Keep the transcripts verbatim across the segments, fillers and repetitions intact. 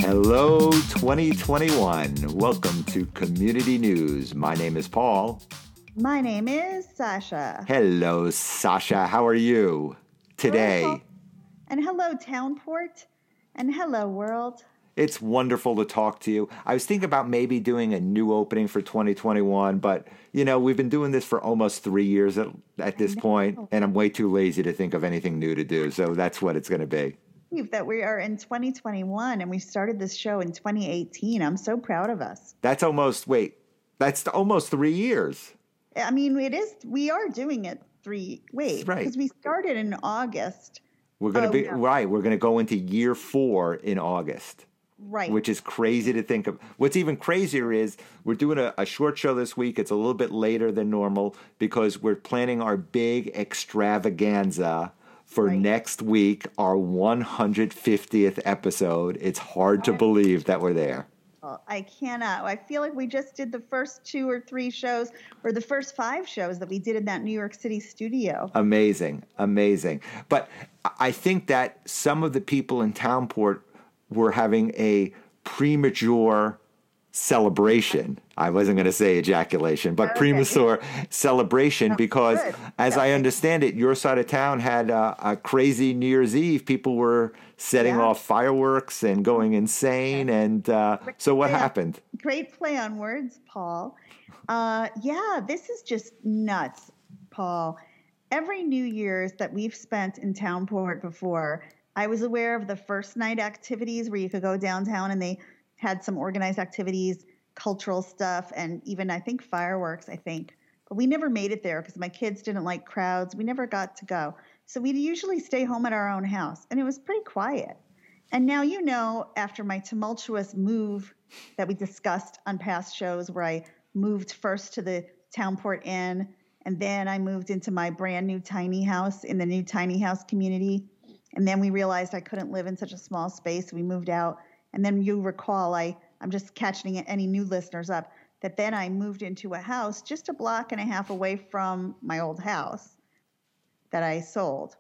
Hello, twenty twenty-one. Welcome to Community News. My name is Paul. My name is Sasha. Hello, Sasha. How are you today? Hello, and hello, Townport. And hello, world. It's wonderful to talk to you. I was thinking about maybe doing a new opening for twenty twenty-one, but, you know, we've been doing this for almost three years at, at this point, and I'm way too lazy to think of anything new to do, so that's what it's going to be. That we are in twenty twenty-one, and we started this show in twenty eighteen. I'm so proud of us. That's almost, wait, that's almost three years. I mean, it is, we are doing it three, wait, right. Because we started in August. We're going to oh, be, no. right, we're going to go into year four in August. Right. Which is crazy to think of. What's even crazier is we're doing a, a short show this week. It's a little bit later than normal because we're planning our big extravaganza for right. next week, our one hundred fiftieth episode. It's hard to believe that we're there. Well, I cannot. I feel like we just did the first two or three shows or the first five shows that we did in that New York City studio. Amazing. Amazing. But I think that some of the people in Townport were having a premature celebration. I wasn't going to say ejaculation, but okay. premature celebration because, oh, as yeah. I understand it, your side of town had a, a crazy New Year's Eve. People were setting yeah. off fireworks and going insane. Okay. And uh, so what play happened? On, great play on words, Paul. Uh, yeah, this is just nuts, Paul. Every New Year's that we've spent in Townport before, I was aware of the first night activities where you could go downtown and they had some organized activities, cultural stuff, and even I think fireworks, I think. But we never made it there because my kids didn't like crowds. We never got to go. So we'd usually stay home at our own house, and it was pretty quiet. And now, you know, after my tumultuous move that we discussed on past shows where I moved first to the Townport Inn, and then I moved into my brand new tiny house in the new tiny house community. And then we realized I couldn't live in such a small space. We moved out. And then you recall, I, I'm just catching any new listeners up, that then I moved into a house just a block and a half away from my old house that I sold.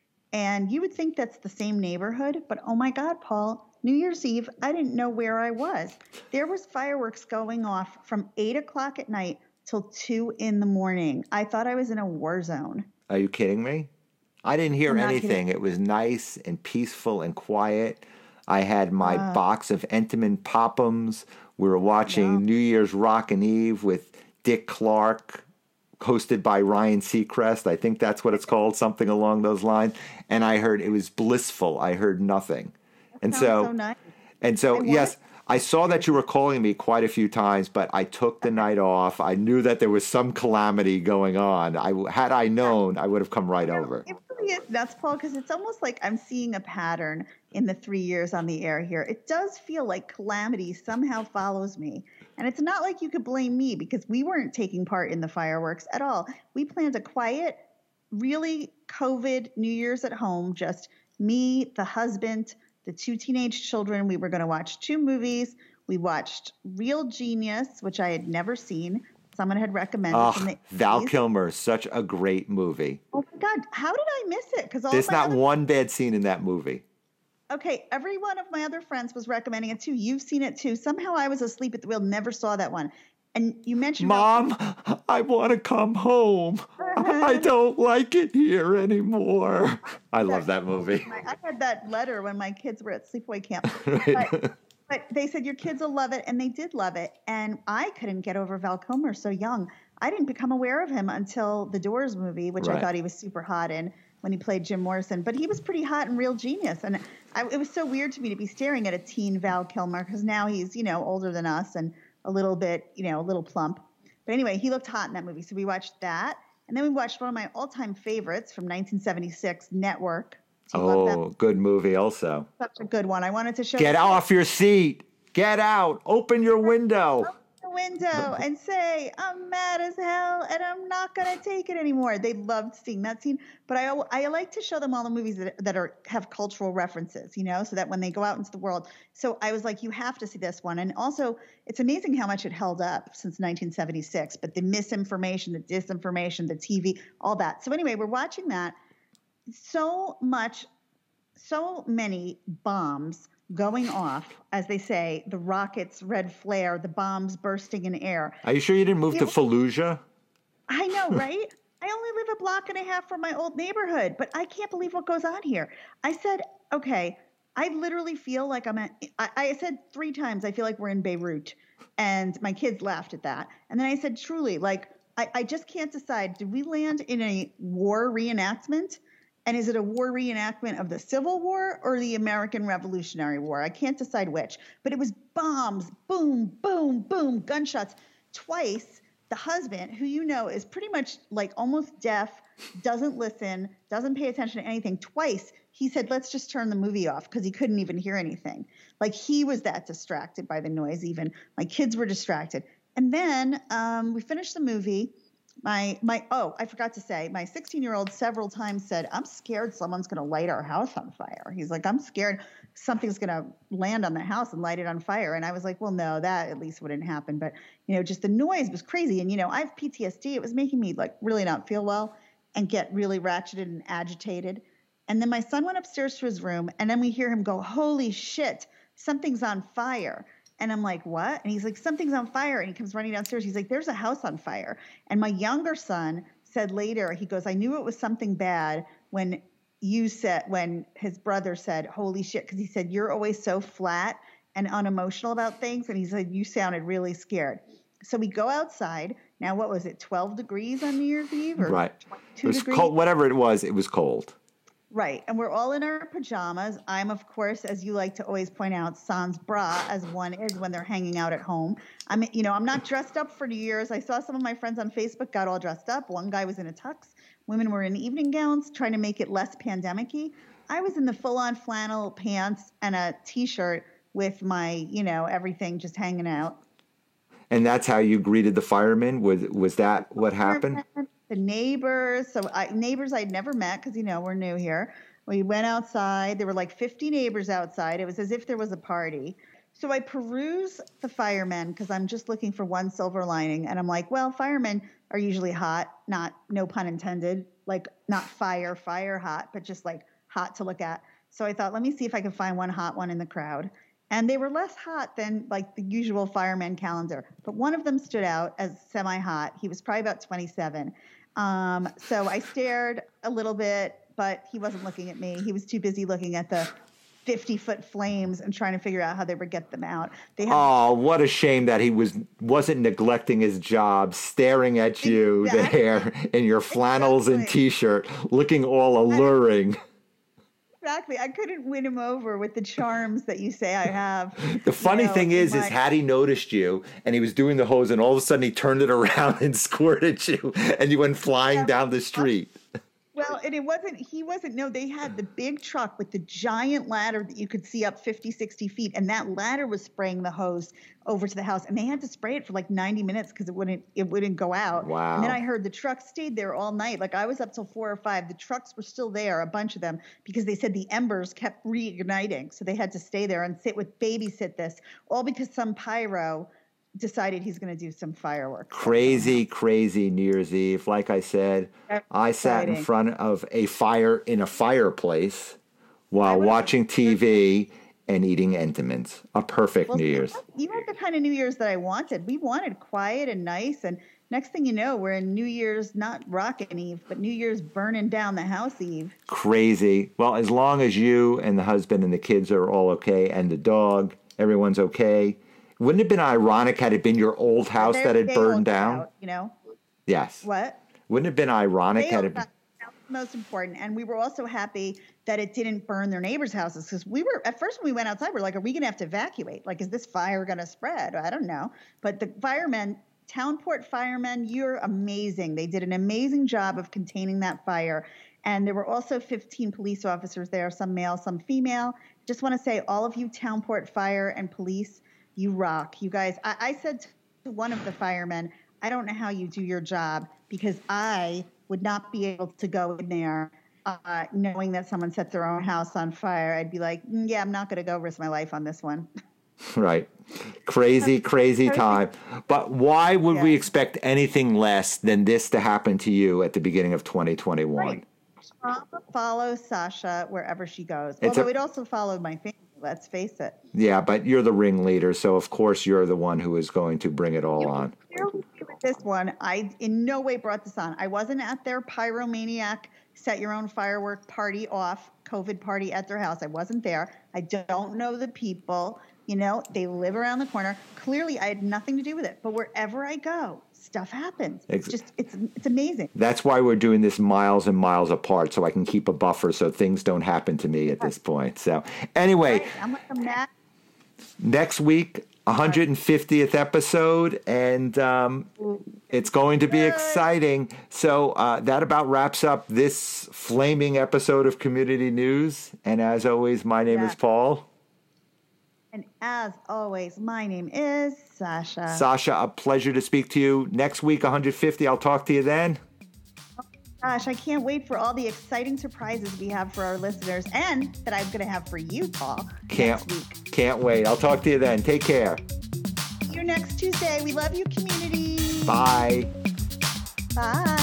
And you would think that's the same neighborhood, but oh my God, Paul, New Year's Eve, I didn't know where I was. There was fireworks going off from eight o'clock at night till two in the morning. I thought I was in a war zone. Are you kidding me? I didn't hear anything. Kidding. It was nice and peaceful and quiet. I had my uh, box of Entenmann Poppums. We were watching yeah. New Year's Rockin' Eve with Dick Clark, hosted by Ryan Seacrest. I think that's what it's called, something along those lines. And I heard it was blissful. I heard nothing. That and so, so, nice. and so, yes, I saw that you were calling me quite a few times, but I took the night off. I knew that there was some calamity going on. I had I known, I would have come right over. It really is nuts, Paul, because it's almost like I'm seeing a pattern in the three years on the air here. It does feel like calamity somehow follows me. And it's not like you could blame me because we weren't taking part in the fireworks at all. We planned a quiet, really COVID New Year's at home, just me, the husband, the two teenage children. We were going to watch two movies. We watched Real Genius, which I had never seen. Someone had recommended. Oh, the Val Kilmer, such a great movie. Oh my God, how did I miss it? Because there's not other- one bad scene in that movie. Okay, every one of my other friends was recommending it too. You've seen it too. Somehow I was asleep at the wheel, never saw that one. And you mentioned, Mom, about- I want to come home. I don't like it here anymore. I love that movie. I had that letter when my kids were at sleepaway camp. But, but they said your kids will love it, and they did love it. And I couldn't get over Val Kilmer so young. I didn't become aware of him until the Doors movie, which right. I thought he was super hot in when he played Jim Morrison. But he was pretty hot in Real Genius. And I, it was so weird to me to be staring at a teen Val Kilmer because now he's, you know, older than us and a little bit, you know, a little plump. But anyway, he looked hot in that movie. So we watched that. And then we watched one of my all-time favorites from nineteen seventy-six, Network. Oh, good movie also. Such a good one. I wanted to show Get you. off your seat. Get out. Open your window. Open the window and say, I'm mad as hell and I'm not going to take it anymore. They loved seeing that scene. But I, I like to show them all the movies that, that are have cultural references, you know, so that when they go out into the world. So I was like, you have to see this one. And also, it's amazing how much it held up since nineteen seventy-six. But the misinformation, the disinformation, the T V, all that. So anyway, we're watching that. So much, so many bombs going off, as they say, the rockets, red flare, the bombs bursting in air. Are you sure you didn't move It to was- Fallujah? I know, right? I only live a block and a half from my old neighborhood, but I can't believe what goes on here. I said, okay, I literally feel like I'm at, I, I said three times, I feel like we're in Beirut. And my kids laughed at that. And then I said, truly, like, I, I just can't decide. Did we land in a war reenactment? And is it a war reenactment of the Civil War or the American Revolutionary War? I can't decide which. But it was bombs, boom, boom, boom, gunshots. Twice, the husband, who you know is pretty much like almost deaf, doesn't listen, doesn't pay attention to anything, twice he said, let's just turn the movie off because he couldn't even hear anything. Like he was that distracted by the noise even. My kids were distracted. And then um, we finished the movie. My, my, oh, I forgot to say, my sixteen-year-old several times said, I'm scared someone's going to light our house on fire. He's like, I'm scared something's going to land on the house and light it on fire. And I was like, well, no, that at least wouldn't happen. But, you know, just the noise was crazy. And, you know, I have P T S D. It was making me like really not feel well and get really ratcheted and agitated. And then my son went upstairs to his room, and then we hear him go, holy shit, something's on fire. And I'm like, what? And he's like, something's on fire. And he comes running downstairs. He's like, there's a house on fire. And my younger son said later, he goes, I knew it was something bad when you said, when his brother said, holy shit, because he said, you're always so flat and unemotional about things. And he said, you sounded really scared. So we go outside. Now, what was it, twelve degrees on New Year's Eve? Or right. It was degrees? cold, whatever it was, it was cold. Right. And we're all in our pajamas. I'm, of course, as you like to always point out, sans bras, as one is when they're hanging out at home. I'm, you know, I'm not dressed up for New Year's. I saw some of my friends on Facebook got all dressed up. One guy was in a tux. Women were in evening gowns, trying to make it less pandemic-y. I was in the full-on flannel pants and a T-shirt with my, you know, everything just hanging out. And that's how you greeted the firemen? Was, was that what happened? The neighbors, so I, neighbors I'd never met because, you know, we're new here. We went outside. There were like fifty neighbors outside. It was as if there was a party. So I peruse the firemen because I'm just looking for one silver lining. And I'm like, well, firemen are usually hot, not, no pun intended, like not fire, fire hot, but just like hot to look at. So I thought, let me see if I can find one hot one in the crowd. And they were less hot than like the usual fireman calendar. But one of them stood out as semi-hot. He was probably about twenty-seven. Um, so I stared a little bit, but he wasn't looking at me. He was too busy looking at the fifty-foot flames and trying to figure out how they would get them out. They had- oh, what a shame that he was, wasn't neglecting his job, staring at you Exactly. there in your flannels Exactly. and T-shirt, looking all alluring. Exactly. I couldn't win him over with the charms that you say I have. The funny You know, thing is, my- is had he noticed you and he was doing the hose and all of a sudden he turned it around and squirted you and you went flying down the street. Well, and it wasn't, he wasn't, no, they had the big truck with the giant ladder that you could see up fifty, sixty feet. And that ladder was spraying the hose over to the house. And they had to spray it for like ninety minutes because it wouldn't, it wouldn't go out. Wow. And then I heard the truck stayed there all night. Like I was up till four or five. The trucks were still there, a bunch of them, because they said the embers kept reigniting. So they had to stay there and sit with, babysit this, all because some pyro decided he's going to do some fireworks. Crazy, crazy New Year's Eve. Like I said, That's I sat in exciting. front of a fire in a fireplace while I was- watching T V and eating Entenmann's. A perfect Well, New see, Year's. You had the kind of New Year's that I wanted. We wanted quiet and nice. And next thing you know, we're in New Year's, not Rockin' Eve, but New Year's burning down the house Eve. Crazy. Well, as long as you and the husband and the kids are all okay and the dog, everyone's okay. Wouldn't it have been ironic had it been your old house They- that had they all burned got down? out, you know Yes. what? Wouldn't it have been ironic They had all it been? got out. Most important. And we were also happy that it didn't burn their neighbors' houses because we were, at first when we went outside, we we're like, are we going to have to evacuate? Like, is this fire going to spread? I don't know. But the firemen, Townport firemen, you're amazing. They did an amazing job of containing that fire. And there were also fifteen police officers there, some male, some female. Just want to say, all of you Townport fire and police, you rock. You guys, I, I said to one of the firemen, I don't know how you do your job because I would not be able to go in there uh, knowing that someone set their own house on fire. I'd be like, mm, yeah, I'm not going to go risk my life on this one. Right. Crazy, crazy time. But why would Yeah. we expect anything less than this to happen to you at the beginning of twenty twenty-one? Right. Trauma follows Sasha wherever she goes. It's Although a- it also followed my family. Let's face it. Yeah, but you're the ringleader, so of course you're the one who is going to bring it all on. With this one, I in no way brought this on. I wasn't at their pyromaniac, set your own firework party off, COVID party at their house. I wasn't there. I don't know the people. You know, they live around the corner. Clearly, I had nothing to do with it. But wherever I go, stuff happens. It's just, it's it's amazing. That's why we're doing this miles and miles apart, so I can keep a buffer so things don't happen to me at this point. So anyway, right. I'm like a mad- next week, one hundred fiftieth episode, and um, it's going to be exciting. So uh, that about wraps up this flaming episode of Community News. And as always, my name yeah. is Paul. And as always, my name is Sasha. Sasha, a pleasure to speak to you. Next week, one hundred fifty. I'll talk to you then. Oh gosh, I can't wait for all the exciting surprises we have for our listeners and that I'm going to have for you, Paul, can't, next week. Can't wait. I'll talk to you then. Take care. See you next Tuesday. We love you, community. Bye. Bye.